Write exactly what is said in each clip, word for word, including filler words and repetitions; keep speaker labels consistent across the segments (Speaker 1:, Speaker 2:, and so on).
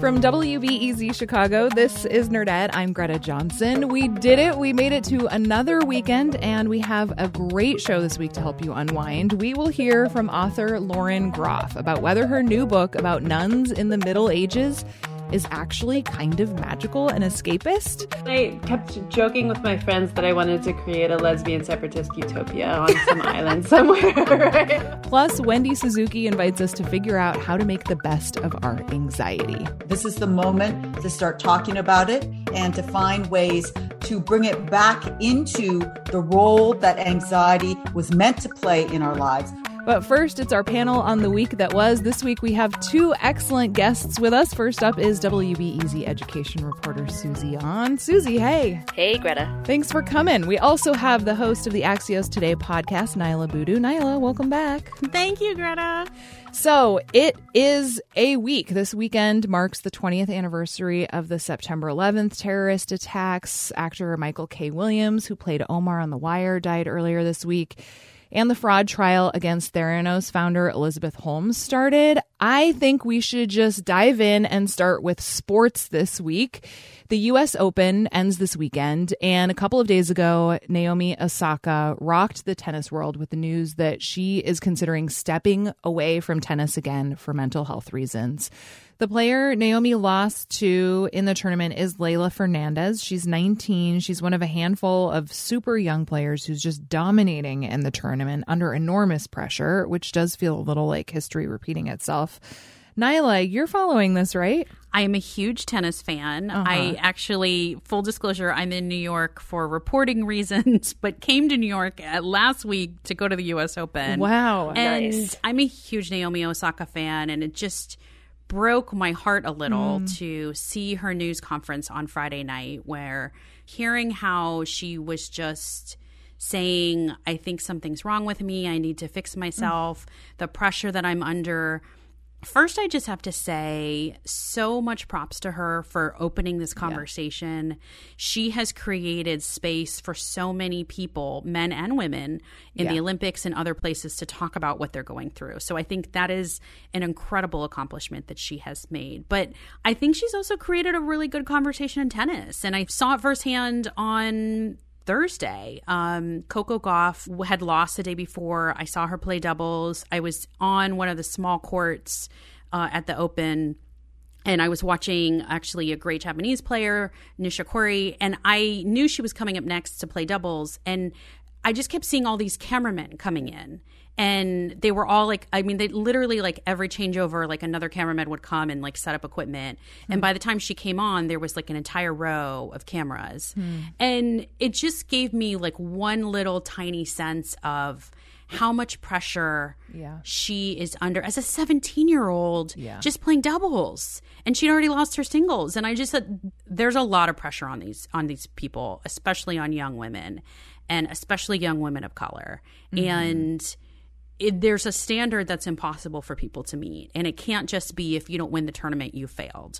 Speaker 1: From W B E Z Chicago, this is Nerdette. I'm Greta Johnson. We did it. We made it to another weekend, and we have a great show this week to help you unwind. We will hear from author Lauren Groff about whether her new book about nuns in the Middle Ages is actually kind of magical and escapist.
Speaker 2: I kept joking with my friends that I wanted to create a lesbian separatist utopia on some island somewhere. Right?
Speaker 1: Plus, Wendy Suzuki invites us to figure out how to make the best of our anxiety.
Speaker 3: This is the moment to start talking about it and to find ways to bring it back into the role that anxiety was meant to play in our lives.
Speaker 1: But first, it's our panel on the week that was. This week, we have two excellent guests with us. First up is W B E Z education reporter Susie An. Susie, hey.
Speaker 4: Hey, Greta.
Speaker 1: Thanks for coming. We also have the host of the Axios Today podcast, Nyla Boodoo. Nyla, welcome back.
Speaker 5: Thank you, Greta.
Speaker 1: So it is a week. This weekend marks the twentieth anniversary of the September eleventh terrorist attacks. Actor Michael K. Williams, who played Omar on The Wire, died earlier this week. And the fraud trial against Theranos founder Elizabeth Holmes started. I think we should just dive in and start with sports this week. The U S Open ends this weekend, and a couple of days ago, Naomi Osaka rocked the tennis world with the news that she is considering stepping away from tennis again for mental health reasons. The player Naomi lost to in the tournament is Leylah Fernandez. She's nineteen. She's one of a handful of super young players who's just dominating in the tournament under enormous pressure, which does feel a little like history repeating itself. Nyla, you're following this, right?
Speaker 5: I am a huge tennis fan. Uh-huh. I actually, full disclosure, I'm in New York for reporting reasons, but came to New York last week to go to the U S Open.
Speaker 1: Wow.
Speaker 5: And
Speaker 4: Nice.
Speaker 5: I'm a huge Naomi Osaka fan, and it just broke my heart a little mm. to see her news conference on Friday night, where hearing how she was just saying, I think something's wrong with me, I need to fix myself, mm. the pressure that I'm under. First, I just have to say so much props to her for opening this conversation. Yeah. She has created space for so many people, men and women, in yeah. the Olympics and other places to talk about what they're going through. So I think that is an incredible accomplishment that she has made. But I think she's also created a really good conversation in tennis. And I saw it firsthand on Thursday. Um, Coco Gauff had lost the day before. I saw her play doubles. I was on one of the small courts uh, at the Open, and I was watching actually a great Japanese player, Nishikori, and I knew she was coming up next to play doubles, and I just kept seeing all these cameramen coming in. And they were all like, I mean, they literally like every changeover, like another cameraman would come and like set up equipment. Mm. And by the time she came on, there was like an entire row of cameras. Mm. And it just gave me like one little tiny sense of how much pressure yeah. she is under as a seventeen year old yeah. just playing doubles. And she'd already lost her singles. And I just said, there's a lot of pressure on these, on these people, especially on young women and especially young women of color. Mm-hmm. And It, there's a standard that's impossible for people to meet. And it can't just be if you don't win the tournament, you failed.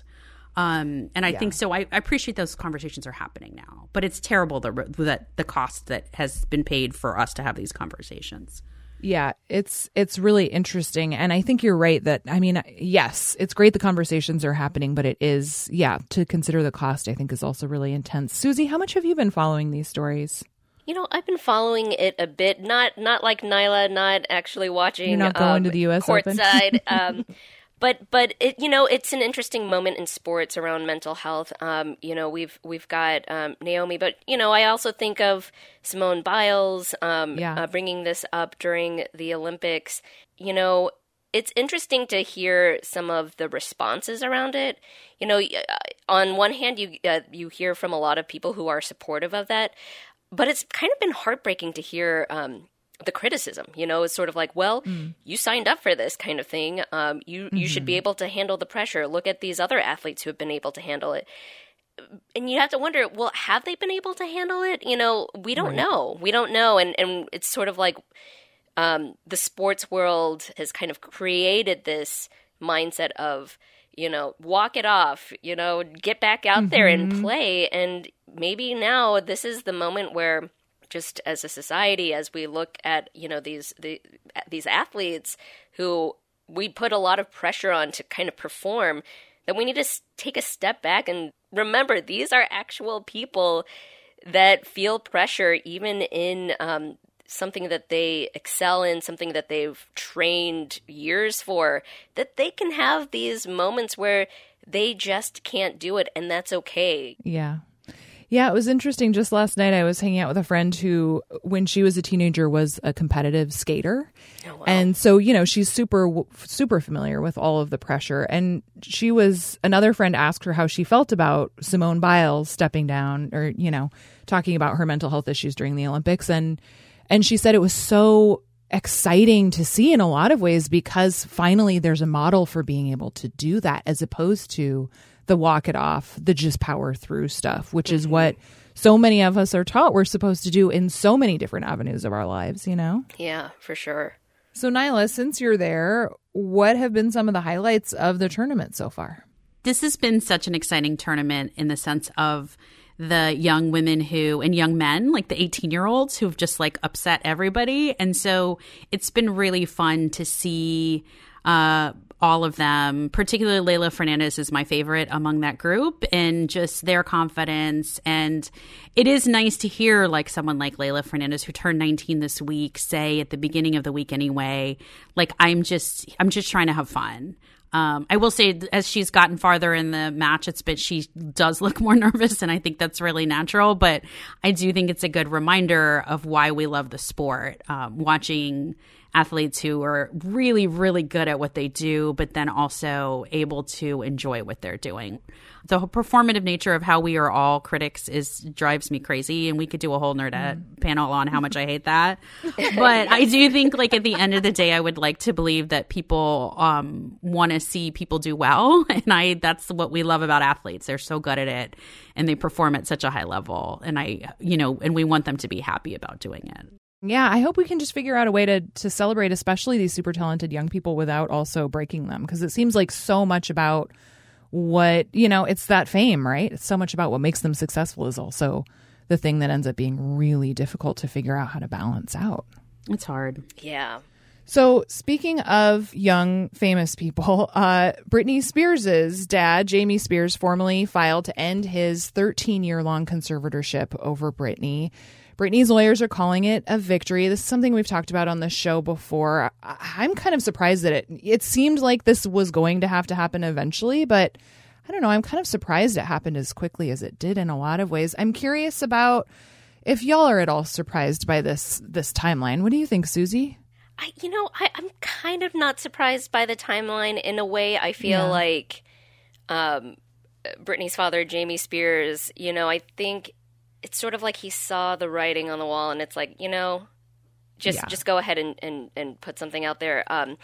Speaker 5: Um, and I yeah. think so. I, I appreciate those conversations are happening now. But it's terrible the, that the cost that has been paid for us to have these conversations.
Speaker 1: Yeah, it's it's really interesting. And I think you're right that, I mean, yes, it's great the conversations are happening, but it is, yeah, to consider the cost, I think is also really intense. Susie, how much have you been following these stories?
Speaker 4: You know, I've been following it a bit, not not like Nyla, not actually watching.
Speaker 1: You're not going
Speaker 4: um,
Speaker 1: to the U S Open?
Speaker 4: Courtside. um, but but it, you know, it's an interesting moment in sports around mental health. Um, you know, we've we've got um, Naomi, but you know, I also think of Simone Biles um, yeah. uh, bringing this up during the Olympics. You know, it's interesting to hear some of the responses around it. You know, on one hand, you uh, you hear from a lot of people who are supportive of that. But it's kind of been heartbreaking to hear um, the criticism. You know, it's sort of like, well, mm. you signed up for this kind of thing. Um, you, mm-hmm. you should be able to handle the pressure. Look at these other athletes who have been able to handle it. And you have to wonder, well, have they been able to handle it? You know, we don't right. know. We don't know. And, and it's sort of like um, the sports world has kind of created this mindset of, you know, walk it off, you know, get back out mm-hmm. there and play. And maybe now this is the moment where just as a society, as we look at, you know, these the, these athletes who we put a lot of pressure on to kind of perform, that we need to s- take a step back and remember these are actual people that feel pressure even in um, something that they excel in, something that they've trained years for, that they can have these moments where they just can't do it, and that's okay.
Speaker 1: Yeah. Yeah, it was interesting. Just last night, I was hanging out with a friend who, when she was a teenager, was a competitive skater. Oh, wow. And so, you know, she's super, super familiar with all of the pressure. And she was, another friend asked her how she felt about Simone Biles stepping down or, you know, talking about her mental health issues during the Olympics. And, and she said it was so exciting to see in a lot of ways because finally there's a model for being able to do that as opposed to the walk it off, the just power through stuff, which mm-hmm. is what so many of us are taught we're supposed to do in so many different avenues of our lives, you know?
Speaker 4: Yeah, for sure.
Speaker 1: So Nyla, since you're there, what have been some of the highlights of the tournament so far?
Speaker 5: This has been such an exciting tournament in the sense of the young women who and young men, like the eighteen year olds who've just like upset everybody. And so it's been really fun to see uh, all of them, particularly Leylah Fernandez is my favorite among that group, and just their confidence. And it is nice to hear like someone like Leylah Fernandez, who turned nineteen this week, say at the beginning of the week anyway, like, I'm just, I'm just trying to have fun. Um, I will say, as she's gotten farther in the match, it's been, she does look more nervous, and I think that's really natural. But I do think it's a good reminder of why we love the sport. Um, watching athletes who are really, really good at what they do, but then also able to enjoy what they're doing. The performative nature of how we are all critics is drives me crazy, and we could do a whole nerdette mm. panel on how much I hate that. But I do think, like, at the end of the day, I would like to believe that people um, want to see people do well, and I that's what we love about athletes. They're so good at it, and they perform at such a high level, and I, you know, and we want them to be happy about doing it.
Speaker 1: Yeah, I hope we can just figure out a way to to celebrate, especially these super talented young people, without also breaking them. Because it seems like so much about what, you know, it's that fame, right? It's so much about what makes them successful is also the thing that ends up being really difficult to figure out how to balance out.
Speaker 5: It's hard.
Speaker 4: Yeah.
Speaker 1: So speaking of young famous people, uh, Britney Spears' dad, Jamie Spears, formally filed to end his thirteen-year-long conservatorship over Britney. Britney's lawyers are calling it a victory. This is something we've talked about on the show before. I'm kind of surprised that it it seemed like this was going to have to happen eventually, but I don't know. I'm kind of surprised it happened as quickly as it did in a lot of ways. I'm curious about if y'all are at all surprised by this this timeline. What do you think, Susie?
Speaker 4: I, you know, I, I'm kind of not surprised by the timeline in a way. I feel
Speaker 1: Yeah.
Speaker 4: like um, Britney's father, Jamie Spears, you know, I think it's sort of like he saw the writing on the wall, and it's like, you know, just
Speaker 1: Yeah.
Speaker 4: just go ahead and, and, and put something out there. Um,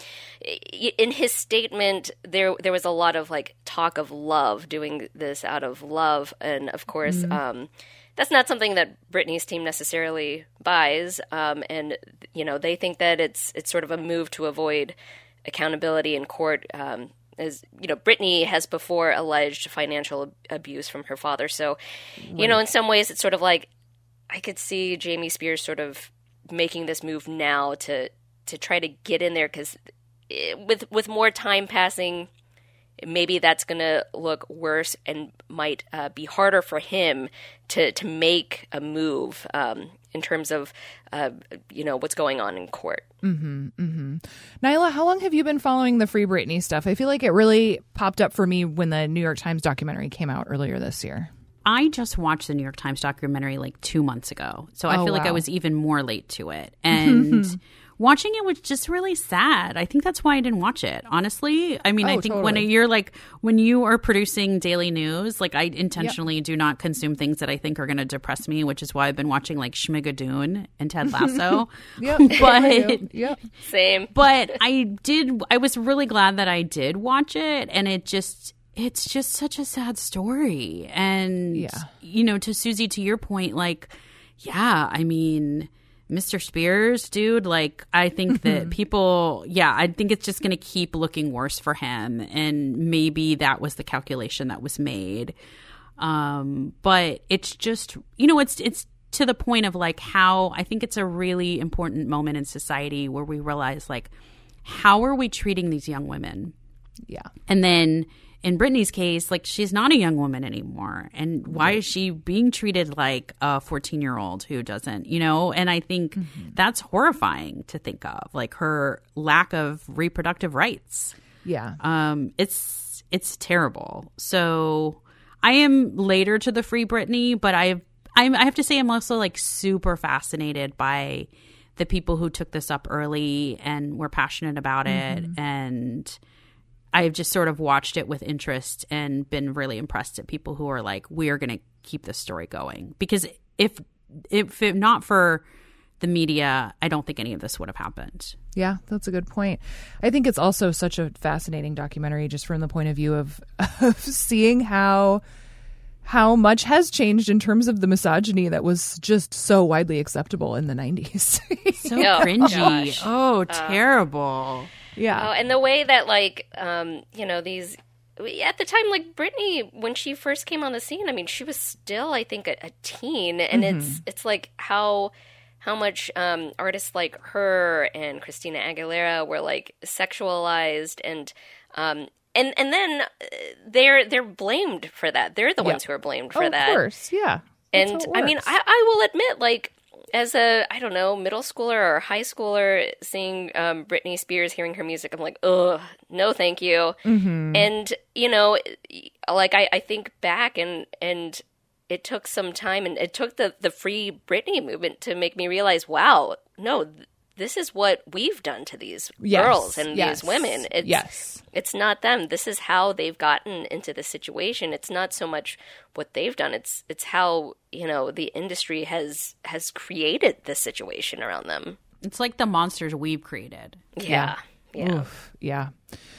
Speaker 4: in his statement, there there was a lot of like talk of love, doing this out of love, and of course,
Speaker 1: Mm-hmm.
Speaker 4: um, that's not something that Britney's team necessarily buys. Um, and you know, they think that it's it's sort of a move to avoid accountability in court. Um, As you know, Britney has before alleged financial ab- abuse from her father. So, you know, in some ways, it's sort of like I could see Jamie Spears sort of making this move now to to try to get in there, because with with more time passing, maybe that's going to look worse and might uh, be harder for him to to make a move um, in terms of uh, you know, what's going on in court.
Speaker 1: Mm-hmm, mm-hmm. Nyla, how long have you been following the Free Britney stuff? I feel like it really popped up for me when the New York Times documentary came out earlier this year.
Speaker 5: I just watched the New York Times documentary like two months ago. So I
Speaker 1: Oh,
Speaker 5: feel like I
Speaker 1: wow.
Speaker 5: was even more late to it. And watching it was just really sad. I think that's why I didn't watch it, honestly. I mean,
Speaker 1: Oh,
Speaker 5: I think when
Speaker 1: totally.
Speaker 5: you're like, when you are producing daily news, like I intentionally do not consume things that I think are going to depress me, which is why I've been watching like Schmigadoon and Ted Lasso.
Speaker 1: Yep.
Speaker 5: But
Speaker 1: Yep.
Speaker 4: Same.
Speaker 5: but I did, I was really glad that I did watch it. And it just, it's just such a sad story. And,
Speaker 1: Yeah.
Speaker 5: you know, to Susie, to your point, like, yeah, I mean, Mister Spears, dude, like, I think that people, yeah, I think it's just going to keep looking worse for him. And maybe that was the calculation that was made. Um, but it's just, you know, it's, it's, to the point of like how I think it's a really important moment in society where we realize like, how are we treating these young women?
Speaker 1: Yeah.
Speaker 5: And then in Britney's case, like, she's not a young woman anymore. And why is she being treated like a fourteen-year-old who doesn't, you know? And I think mm-hmm. that's horrifying to think of, like, her lack of reproductive rights.
Speaker 1: Yeah.
Speaker 5: Um, it's it's terrible. So I am later to the Free Britney, but I've, I'm, I have to say I'm also, like, super fascinated by the people who took this up early and were passionate about it. Mm-hmm. And I've just sort of watched it with interest and been really impressed at people who are like, we are going to keep this story going. Because if, if it not for the media, I don't think any of this would have happened.
Speaker 1: Yeah, that's a good point. I think it's also such a fascinating documentary just from the point of view of, of seeing how how much has changed in terms of the misogyny that was just so widely acceptable in the nineties.
Speaker 5: So oh, cringy. Gosh. Oh, uh, terrible.
Speaker 1: Yeah.
Speaker 4: Oh, and the way that, like, um, you know, these, at the time, like, Britney, when she first came on the scene, I mean, she was still, I think, a, a teen. And mm-hmm. it's it's like how how much um, artists like her and Christina Aguilera were, like, sexualized and um, and and then they're they're blamed for that. They're the yeah. ones who are blamed for
Speaker 1: oh,
Speaker 4: that.
Speaker 1: Of course, yeah. That's
Speaker 4: and I mean, I, I will admit, like, as a, I don't know, middle schooler or high schooler, seeing um, Britney Spears, hearing her music, I'm like, ugh, no thank you. Mm-hmm. And, you know, like, I, I think back and and it took some time, and it took the, the Free Britney movement to make me realize, wow, no, th- this is what we've done to these yes. girls and yes. these women. It's,
Speaker 1: yes.
Speaker 4: It's not them. This is how they've gotten into this situation. It's not so much what they've done. It's it's how, you know, the industry has has created this situation around them.
Speaker 5: It's like the monsters we've created.
Speaker 4: Yeah. Yeah. Yeah.
Speaker 1: Oof, yeah.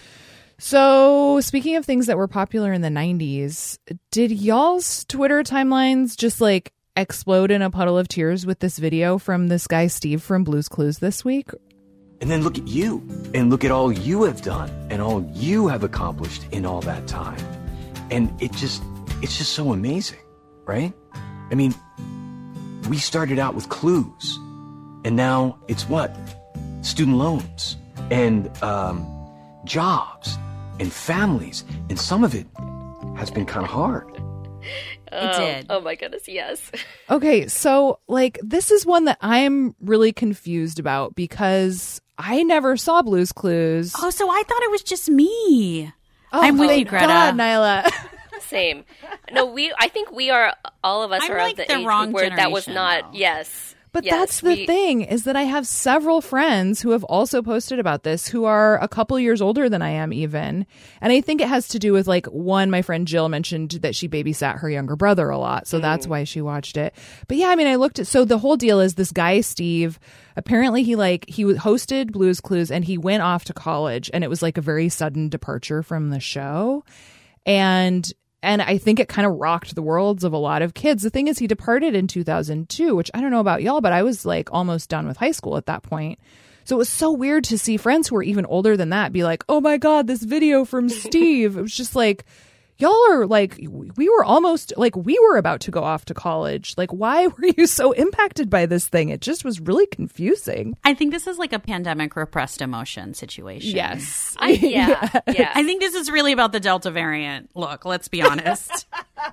Speaker 1: So speaking of things that were popular in the nineties, did y'all's Twitter timelines just like explode in a puddle of tears with this video from this guy Steve from Blue's Clues this week?
Speaker 6: And then look at you, and look at all you have done and all you have accomplished in all that time. And it just, it's just so amazing, right? I mean, we started out with clues, and now it's what? Student loans and um, jobs and families. And some of it has been kind of hard.
Speaker 5: It did.
Speaker 4: Oh, oh my goodness, yes.
Speaker 1: Okay, so like this is one that I'm really confused about because I never saw Blue's Clues.
Speaker 5: Oh, so I thought it was just me.
Speaker 1: Oh,
Speaker 5: I'm with
Speaker 1: thank
Speaker 5: you, Greta.
Speaker 1: God, Nyla.
Speaker 4: Same. No, we. I think we are. All of us
Speaker 5: I'm
Speaker 4: are
Speaker 5: like
Speaker 4: of the,
Speaker 5: the
Speaker 4: age
Speaker 5: wrong
Speaker 4: where that was not.
Speaker 5: Though.
Speaker 4: Yes.
Speaker 1: But
Speaker 4: yes,
Speaker 1: that's the
Speaker 4: we,
Speaker 1: thing, is that I have several friends who have also posted about this who are a couple years older than I am even. And I think it has to do with, like, one, my friend Jill mentioned that she babysat her younger brother a lot. So mm. that's why she watched it. But yeah, I mean, I looked at, so the whole deal is this guy, Steve, apparently he like, he hosted Blue's Clues and he went off to college, and it was like a very sudden departure from the show. And And I think it kind of rocked the worlds of a lot of kids. The thing is, he departed in two thousand two, which I don't know about y'all, but I was like almost done with high school at that point. So it was so weird to see friends who were even older than that be like, oh my God, this video from Steve. It was just like, y'all are like, we were almost like, we were about to go off to college. Like, why were you so impacted by this thing? It just was really confusing.
Speaker 5: I think this is like a pandemic repressed emotion situation.
Speaker 1: Yes.
Speaker 4: I, yeah, yeah.
Speaker 5: I think this is really about the Delta variant. Look, let's be honest.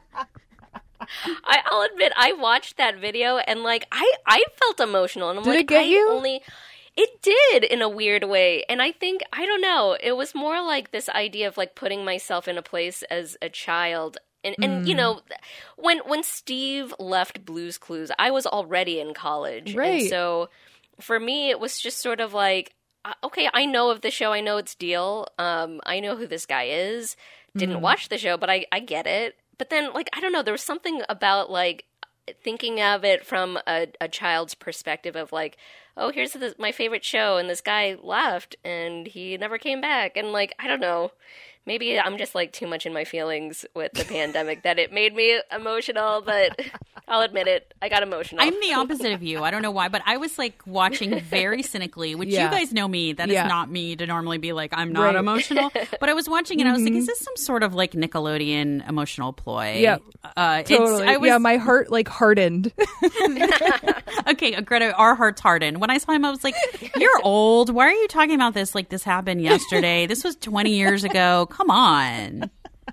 Speaker 4: I, I'll admit, I watched that video and like, I, I felt emotional. And I'm
Speaker 1: Did
Speaker 4: like,
Speaker 1: it get
Speaker 4: I
Speaker 1: you?
Speaker 4: only... It did in a weird way. And I think, I don't know, it was more like this idea of like putting myself in a place as a child. And, and mm. you know, when when Steve left Blue's Clues, I was already in college.
Speaker 1: Right.
Speaker 4: And so for me, it was just sort of like, okay, I know of the show. I know its deal. Um, I know who this guy is. Didn't mm. watch the show, but I, I get it. But then, like, I don't know, there was something about like thinking of it from a, a child's perspective of like, oh, here's the, my favorite show, and this guy left, and he never came back. And, like, I don't know. Maybe I'm just, like, too much in my feelings with the pandemic that it made me emotional, but I'll admit it. I got emotional.
Speaker 5: I'm the opposite of you. I don't know why, but I was, like, watching very cynically, which
Speaker 1: yeah.
Speaker 5: you guys know me. That
Speaker 1: yeah.
Speaker 5: is not me to normally be like, I'm not
Speaker 1: right.
Speaker 5: emotional. But I was watching, and
Speaker 1: mm-hmm.
Speaker 5: I was like, is this some sort of, like, Nickelodeon emotional ploy?
Speaker 1: Yeah.
Speaker 5: Uh,
Speaker 1: totally.
Speaker 5: It's, I was,
Speaker 1: yeah, my heart, like, hardened.
Speaker 5: Okay, Greta, our hearts hardened. When I saw him, I was like, you're old. Why are you talking about this like this happened yesterday? This was twenty years ago. Come on.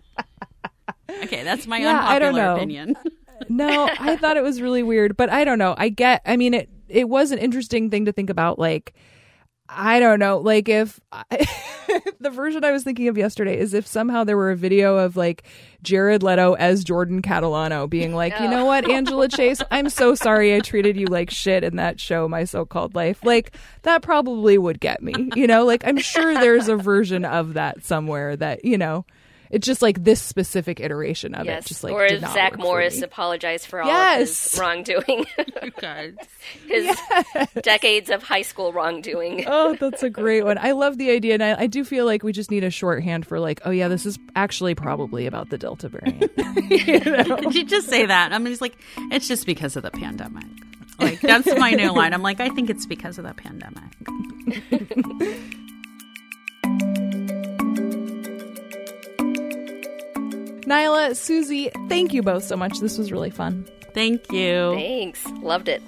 Speaker 5: Okay, that's my
Speaker 1: Yeah, I don't
Speaker 5: unpopular
Speaker 1: know.
Speaker 5: opinion.
Speaker 1: No, I thought it was really weird, but I don't know. I get, I mean, it, it was an interesting thing to think about. Like, I don't know, like if I, the version I was thinking of yesterday is if somehow there were a video of like Jared Leto as Jordan Catalano being like, you know what, Angela Chase, I'm so sorry I treated you like shit in that show, My So-Called Life. Like that probably would get me, you know, like I'm sure there's a version of that somewhere that, you know, it's just like this specific iteration of
Speaker 4: yes.
Speaker 1: it. Just like
Speaker 4: or
Speaker 1: did not
Speaker 4: Zach
Speaker 1: work
Speaker 4: Morris
Speaker 1: for me.
Speaker 4: apologized for all
Speaker 1: Yes.
Speaker 4: of his wrongdoing.
Speaker 5: God.
Speaker 4: His
Speaker 1: Yes.
Speaker 4: decades of high school wrongdoing.
Speaker 1: Oh, that's a great one. I love the idea. And I, I do feel like we just need a shorthand for like, oh, yeah, this is actually probably about the Delta variant. You know?
Speaker 5: Did you just say that? I'm just like, it's just because of the pandemic. Like, that's my new line. I'm like, I think it's because of the pandemic.
Speaker 1: Nyla, Susie, thank you both so much. This was really fun.
Speaker 5: Thank you.
Speaker 4: Thanks. Loved it.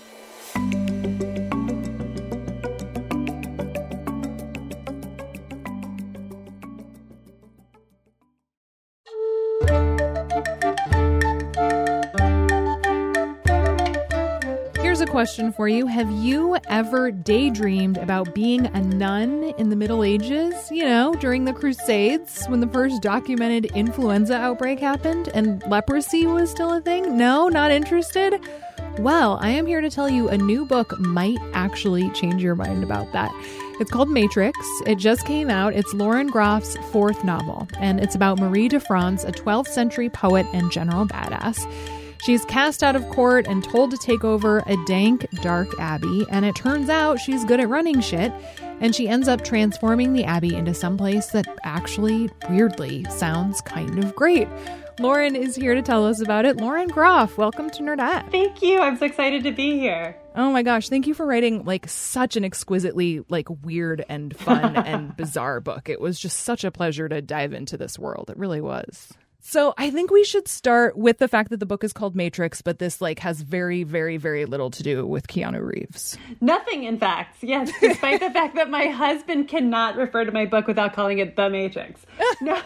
Speaker 1: Here's a question for you. Have you ever daydreamed about being a nun in the Middle Ages? You know, during the Crusades, when the first documented influenza outbreak happened and leprosy was still a thing? No, not interested? Well, I am here to tell you a new book might actually change your mind about that. It's called Matrix. It just came out. It's Lauren Groff's fourth novel, and it's about Marie de France, a twelfth century poet and general badass. She's cast out of court and told to take over a dank, dark abbey, and it turns out she's good at running shit, and she ends up transforming the abbey into someplace that actually, weirdly, sounds kind of great. Lauren is here to tell us about it. Lauren Groff, welcome to Nerdette.
Speaker 2: Thank you. I'm so excited to be here.
Speaker 1: Oh my gosh, thank you for writing like such an exquisitely like weird and fun and bizarre book. It was just such a pleasure to dive into this world. It really was. So I think we should start with the fact that the book is called Matrix, but this like has very, very, very little to do with Keanu Reeves.
Speaker 2: Nothing, in fact. Yes, despite the fact that my husband cannot refer to my book without calling it The Matrix. No.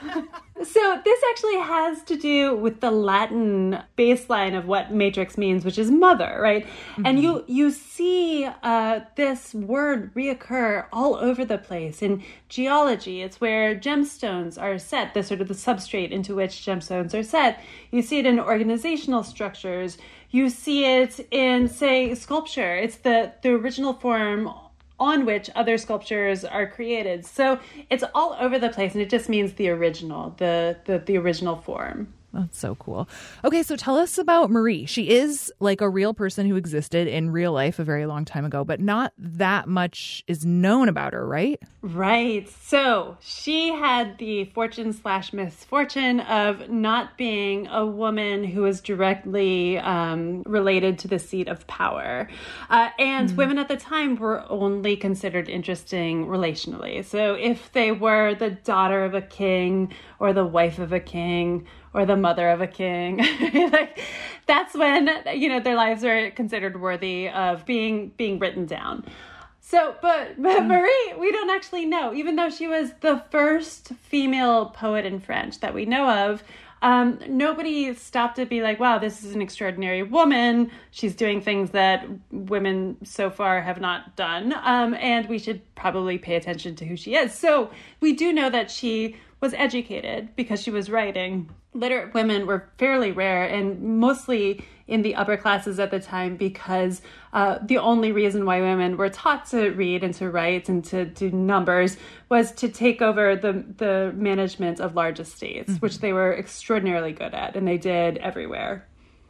Speaker 2: So this actually has to do with the Latin baseline of what matrix means, which is mother, right? Mm-hmm. And you you see uh, this word reoccur all over the place. In geology, it's where gemstones are set, the sort of the substrate into which gemstones are set. You see it in organizational structures. You see it in, say, sculpture. It's the, the original form on which other sculptures are created. So it's all over the place, and it just means the original, the the, the original form.
Speaker 1: That's so cool. Okay, so tell us about Marie. She is like a real person who existed in real life a very long time ago, but not that much is known about her, right?
Speaker 2: Right. So she had the fortune slash misfortune of not being a woman who was directly um, related to the seat of power. Uh, and mm. women at the time were only considered interesting relationally. So if they were the daughter of a king or the wife of a king or the mother of a king, like, that's when, you know, their lives are considered worthy of being being written down. So, but, but Marie, we don't actually know, even though she was the first female poet in French that we know of. Um, nobody stopped to be like, wow, this is an extraordinary woman. She's doing things that women so far have not done. Um, and we should probably pay attention to who she is. So we do know that she was educated because she was writing. Literate women were fairly rare, and mostly in the upper classes at the time, because uh, the only reason why women were taught to read and to write and to do numbers was to take over the, the management of large estates, mm-hmm. which they were extraordinarily good at, and they did everywhere.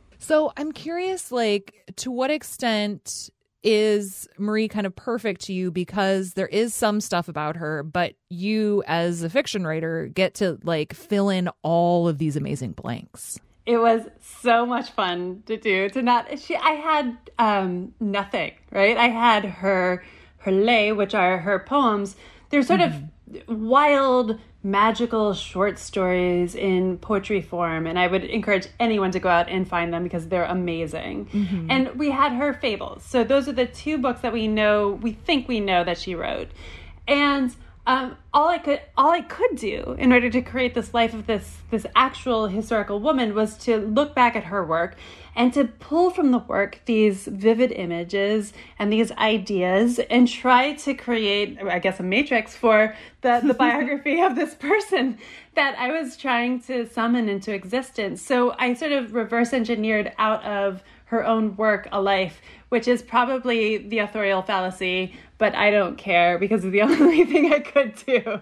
Speaker 1: So I'm curious, like, to what extent is Marie kind of perfect to you, because there is some stuff about her, but you as a fiction writer get to like fill in all of these amazing blanks.
Speaker 2: It was so much fun to do, to not, she, I had um, nothing, right? I had her, her lay, which are her poems. They're sort mm-hmm. of wild, magical short stories in poetry form, and I would encourage anyone to go out and find them because they're amazing. Mm-hmm. And we had her fables. So those are the two books that we know, we think we know that she wrote. And um, all I could all I could do in order to create this life of this this actual historical woman was to look back at her work and to pull from the work these vivid images and these ideas and try to create, I guess, a matrix for the, the biography of this person that I was trying to summon into existence. So I sort of reverse engineered out of her own work a life, which is probably the authorial fallacy, but I don't care because it's the only thing I could do.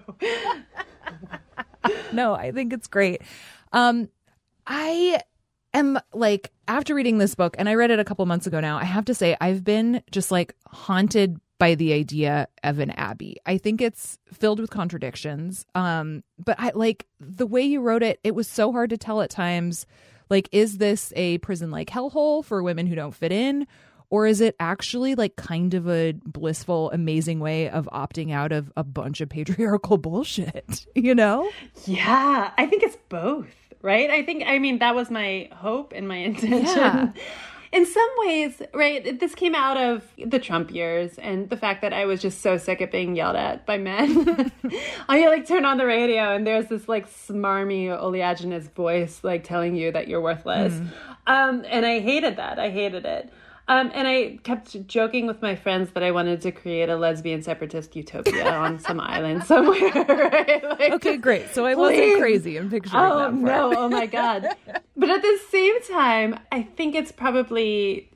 Speaker 1: No, I think it's great. Um, I am like, after reading this book, and I read it a couple months ago now, I have to say I've been just like haunted by the idea of an abbey. I think it's filled with contradictions. Um, but I like the way you wrote it. It was so hard to tell at times. Like, is this a prison-like hellhole for women who don't fit in? Or is it actually like kind of a blissful, amazing way of opting out of a bunch of patriarchal bullshit, you know?
Speaker 2: Yeah, I think it's both, right? I think, I mean, that was my hope and my intention.
Speaker 1: Yeah.
Speaker 2: In some ways, right, this came out of the Trump years and the fact that I was just so sick of being yelled at by men. I like turn on the radio and there's this like smarmy, oleaginous voice like telling you that you're worthless. Mm. Um, and I hated that. I hated it. Um, and I kept joking with my friends that I wanted to create a lesbian separatist utopia on some island somewhere. Right? Like,
Speaker 1: okay, great. So I wasn't
Speaker 2: please.
Speaker 1: crazy in picturing
Speaker 2: oh,
Speaker 1: that part.
Speaker 2: No, oh my God. But at the same time, I think it's probably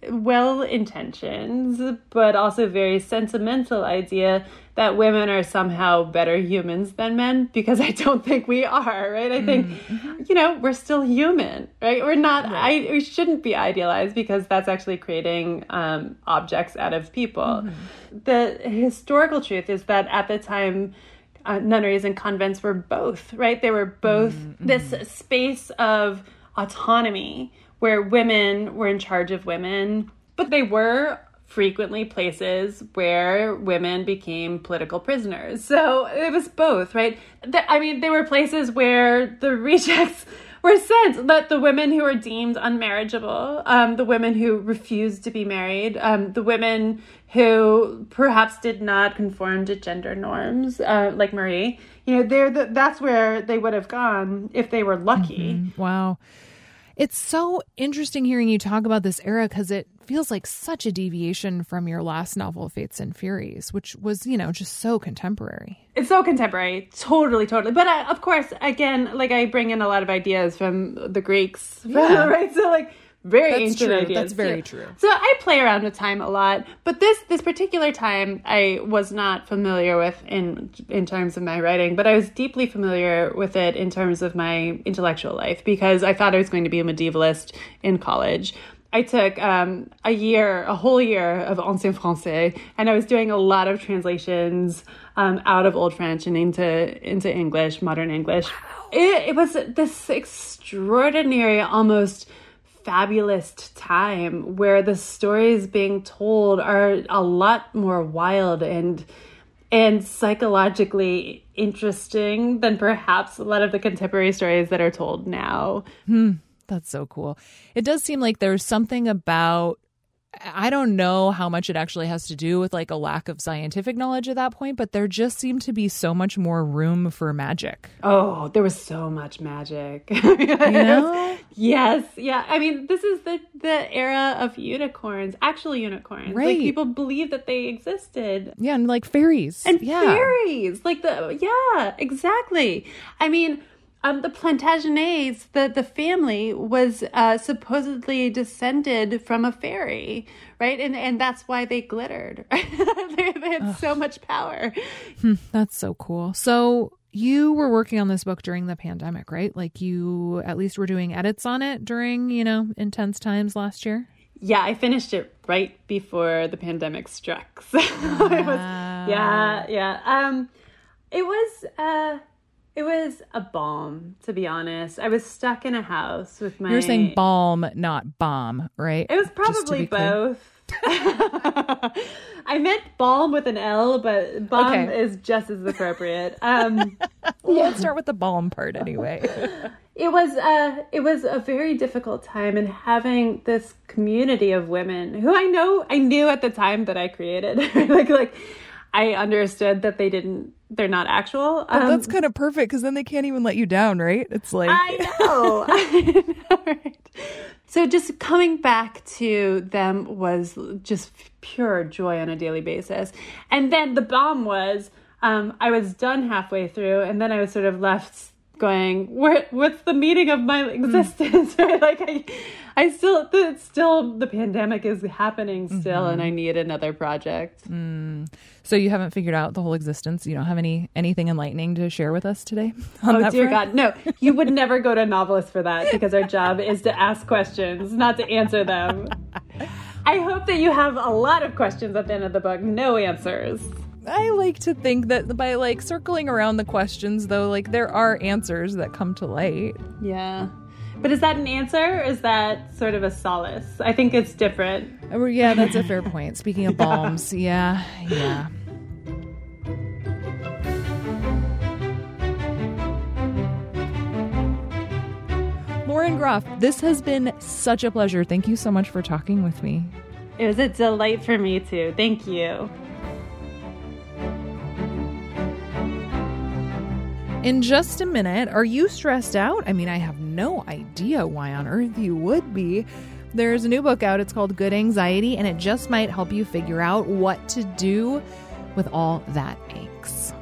Speaker 2: well-intentioned, but also very sentimental idea that women are somehow better humans than men, because I don't think we are, right? I think, mm-hmm. you know, we're still human, right? We're not, right. I, we shouldn't be idealized because that's actually creating um, objects out of people. Mm-hmm. The historical truth is that at the time, uh, nunneries and convents were both, right? They were both mm-hmm. this space of autonomy where women were in charge of women, but they were frequently places where women became political prisoners. So it was both, right? The, I mean, they were places where the rejects were sent, that the women who were deemed unmarriageable, um, the women who refused to be married, um, the women who perhaps did not conform to gender norms, uh, like Marie, you know, they're the, that's where they would have gone if they were lucky.
Speaker 1: Mm-hmm. Wow. It's so interesting hearing you talk about this era because it feels like such a deviation from your last novel, Fates and Furies, which was, you know, just so contemporary.
Speaker 2: It's so contemporary. Totally, totally. But uh, of course, again, like I bring in a lot of ideas from the Greeks,
Speaker 1: yeah.
Speaker 2: right? So like very
Speaker 1: That's
Speaker 2: ancient
Speaker 1: true.
Speaker 2: ideas.
Speaker 1: That's very
Speaker 2: yeah.
Speaker 1: true.
Speaker 2: So I play around with time a lot, but this this particular time I was not familiar with in in terms of my writing, but I was deeply familiar with it in terms of my intellectual life because I thought I was going to be a medievalist in college. I took um, a year, a whole year of Ancien Français, and I was doing a lot of translations um, out of Old French and into into English, modern English. Wow. It, it was this extraordinary, almost fabulous time where the stories being told are a lot more wild and and psychologically interesting than perhaps a lot of the contemporary stories that are told now.
Speaker 1: Hmm. That's so cool. It does seem like there's something about, I don't know how much it actually has to do with like a lack of scientific knowledge at that point, but there just seemed to be so much more room for magic.
Speaker 2: Oh, there was so much magic.
Speaker 1: You know?
Speaker 2: Yes. Yeah. I mean, this is the, the era of unicorns, actual unicorns.
Speaker 1: Right.
Speaker 2: Like people believe that they existed.
Speaker 1: Yeah. And like fairies.
Speaker 2: And
Speaker 1: yeah.
Speaker 2: fairies. Like the, yeah, exactly. I mean, Um, the Plantagenets, the, the family was uh, supposedly descended from a fairy, right? And and that's why they glittered. they, they had Ugh. so much power.
Speaker 1: Hmm, that's so cool. So you were working on this book during the pandemic, right? Like you at least were doing edits on it during, you know, intense times last year?
Speaker 2: Yeah, I finished it right before the pandemic struck. So wow. it was, yeah, yeah. Um, it was... Uh, It was a balm, to be honest. I was stuck in a house with my...
Speaker 1: You're saying balm, not bomb, right?
Speaker 2: It was probably both. I meant balm with an L, but bomb okay. is just as appropriate. Um,
Speaker 1: well, yeah. Let's start with the balm part anyway.
Speaker 2: It was uh, it was a very difficult time, and having this community of women who I know I knew at the time that I created, like like. I understood that they didn't, they're not actual.
Speaker 1: But
Speaker 2: um,
Speaker 1: that's kind of perfect because then they can't even let you down, right? It's like,
Speaker 2: I know. I know, right? So just coming back to them was just pure joy on a daily basis. And then the bomb was, um, I was done halfway through, and then I was sort of left going, Where, what's the meaning of my existence? Mm. Right? Like I, I still, it's still, the pandemic is happening still, mm-hmm. and I need another project.
Speaker 1: Mm. So you haven't figured out the whole existence? You don't have any anything enlightening to share with us today? On
Speaker 2: oh,
Speaker 1: that
Speaker 2: dear
Speaker 1: front?
Speaker 2: God. No, you would never go to a novelist for that because our job is to ask questions, not to answer them. I hope that you have a lot of questions at the end of the book, no answers.
Speaker 1: I like to think that by like circling around the questions, though, like there are answers that come to light.
Speaker 2: Yeah. But is that an answer? Or is that sort of a solace? I think it's different.
Speaker 1: Oh, yeah, that's a fair point. Speaking of balms, yeah, yeah. Lauren Groff, this has been such a pleasure. Thank you so much for talking with me.
Speaker 2: It was a delight for me, too. Thank you.
Speaker 1: In just a minute, are you stressed out? I mean, I have no idea why on earth you would be. There's a new book out. It's called Good Anxiety, and it just might help you figure out what to do with all that angst.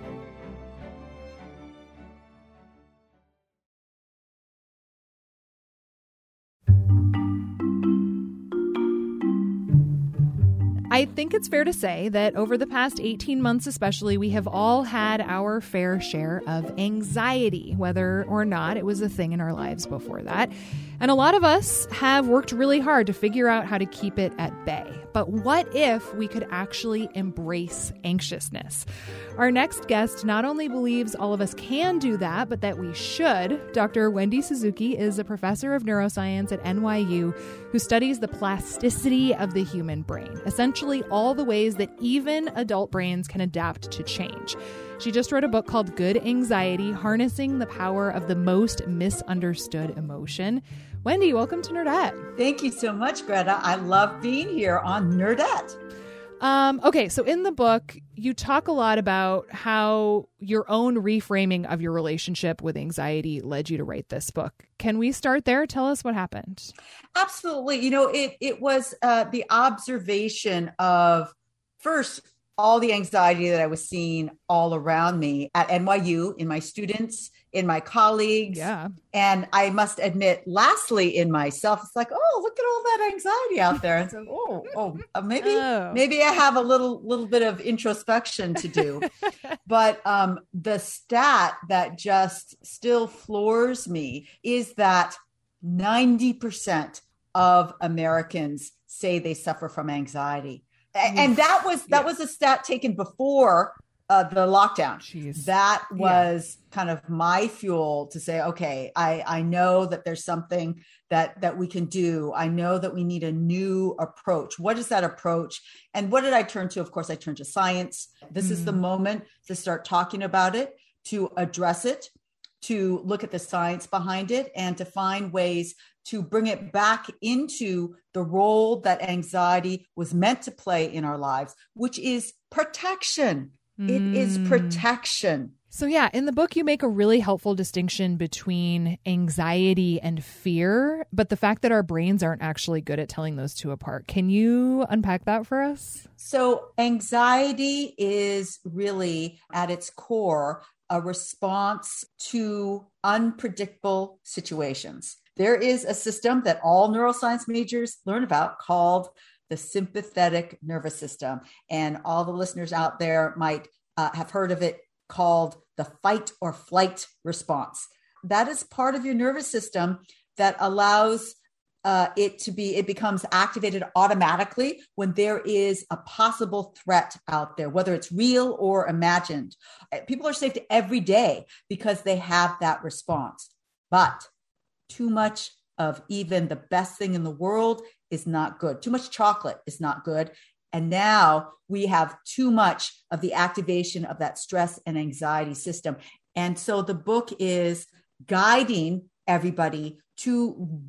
Speaker 1: I think it's fair to say that over the past eighteen months especially, we have all had our fair share of anxiety, whether or not it was a thing in our lives before that. And a lot of us have worked really hard to figure out how to keep it at bay. But what if we could actually embrace anxiousness? Our next guest not only believes all of us can do that, but that we should. Doctor Wendy Suzuki is a professor of neuroscience at N Y U who studies the plasticity of the human brain, essentially all the ways that even adult brains can adapt to change. She just wrote a book called Good Anxiety, Harnessing the Power of the Most Misunderstood Emotion. Wendy, welcome to Nerdette.
Speaker 3: Thank you so much, Greta. I love being here on Nerdette.
Speaker 1: Um, okay, so in the book, you talk a lot about how your own reframing of your relationship with anxiety led you to write this book. Can we start there? Tell us what happened.
Speaker 3: Absolutely. You know, it it was uh, the observation of, first, all the anxiety that I was seeing all around me at N Y U, in my students, in my colleagues.
Speaker 1: Yeah.
Speaker 3: And I must admit, lastly, in myself, it's like, oh, look at all that anxiety out there. And so, oh, oh, uh, maybe, oh. maybe I have a little, little bit of introspection to do. But um, the stat that just still floors me is that ninety percent of Americans say they suffer from anxiety. And that was that yeah. was a stat taken before uh, the lockdown.
Speaker 1: Jeez.
Speaker 3: That was yeah. kind of my fuel to say, okay, I, I know that there's something that that we can do. I know that we need a new approach. What is that approach? And what did I turn to? Of course, I turned to science. This mm. is the moment to start talking about it, to address it, to look at the science behind it, and to find ways to bring it back into the role that anxiety was meant to play in our lives, which is protection. Mm. It is protection.
Speaker 1: So yeah, in the book, you make a really helpful distinction between anxiety and fear, but the fact that our brains aren't actually good at telling those two apart. Can you unpack that for us?
Speaker 3: So anxiety is really at its core a response to unpredictable situations. There is a system that all neuroscience majors learn about called the sympathetic nervous system. And all the listeners out there might uh, have heard of it called the fight or flight response. That is part of your nervous system that allows uh, it to be, it becomes activated automatically when there is a possible threat out there, whether it's real or imagined. People are saved every day because they have that response. But too much of even the best thing in the world is not good. Too much chocolate is not good. And now we have too much of the activation of that stress and anxiety system. And so the book is guiding everybody to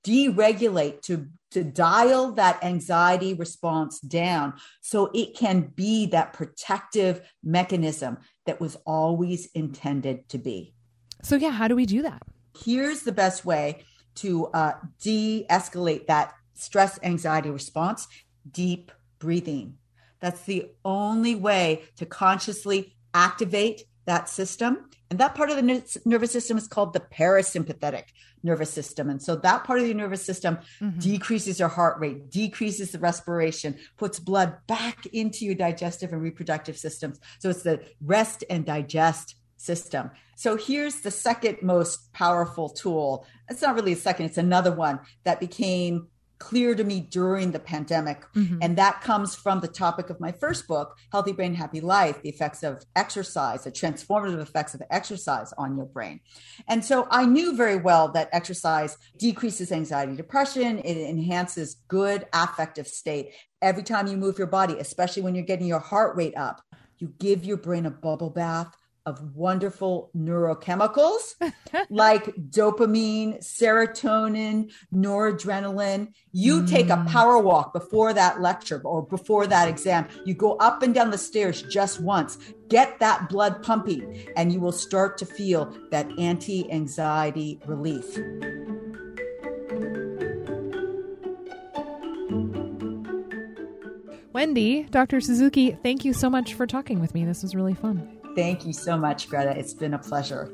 Speaker 3: deregulate, to, to dial that anxiety response down so it can be that protective mechanism that was always intended to be.
Speaker 1: So yeah, how do we do that?
Speaker 3: Here's the best way to uh, de-escalate that stress anxiety response: deep breathing. That's the only way to consciously activate that system. And that part of the nervous system is called the parasympathetic nervous system. And so that part of the nervous system mm-hmm. decreases your heart rate, decreases the respiration, puts blood back into your digestive and reproductive systems. So it's the rest and digest system. So here's the second most powerful tool. It's not really a second, it's another one that became clear to me during the pandemic. Mm-hmm. And that comes from the topic of my first book, Healthy Brain, Happy Life, the effects of exercise, the transformative effects of exercise on your brain. And so I knew very well that exercise decreases anxiety, depression. It enhances good affective state. Every time you move your body, especially when you're getting your heart rate up, you give your brain a bubble bath of wonderful neurochemicals like dopamine, serotonin, noradrenaline. You mm. take a power walk before that lecture or before that exam. You go up and down the stairs just once, get that blood pumping, and you will start to feel that anti-anxiety relief.
Speaker 1: Wendy, Doctor Suzuki, thank you so much for talking with me. This was really fun.
Speaker 3: Thank you so much, Greta. It's been a pleasure.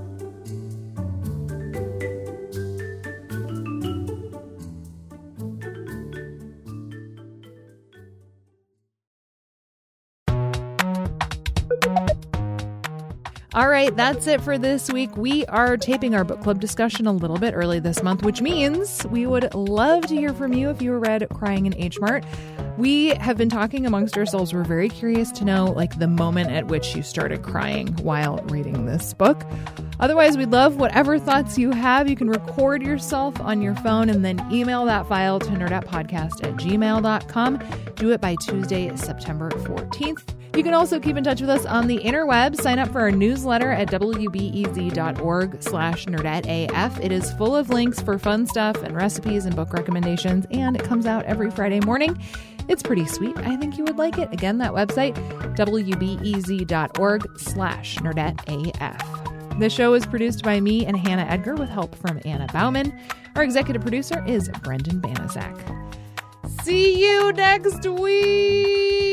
Speaker 1: All right, that's it for this week. We are taping our book club discussion a little bit early this month, which means we would love to hear from you if you read Crying in H Mart. We have been talking amongst ourselves. We're very curious to know, like, the moment at which you started crying while reading this book. Otherwise, we'd love whatever thoughts you have. You can record yourself on your phone and then email that file to nerdettepodcast at gmail dot com. Do it by Tuesday, September fourteenth. You can also keep in touch with us on the interweb. Sign up for our newsletter at wbez.org slash nerdetteaf. It is full of links for fun stuff and recipes and book recommendations, and it comes out every Friday morning. It's pretty sweet. I think you would like it. Again, that website, wbez.org slash nerdetteaf. The show is produced by me and Hannah Edgar with help from Anna Bauman. Our executive producer is Brendan Banaszak. See you next week!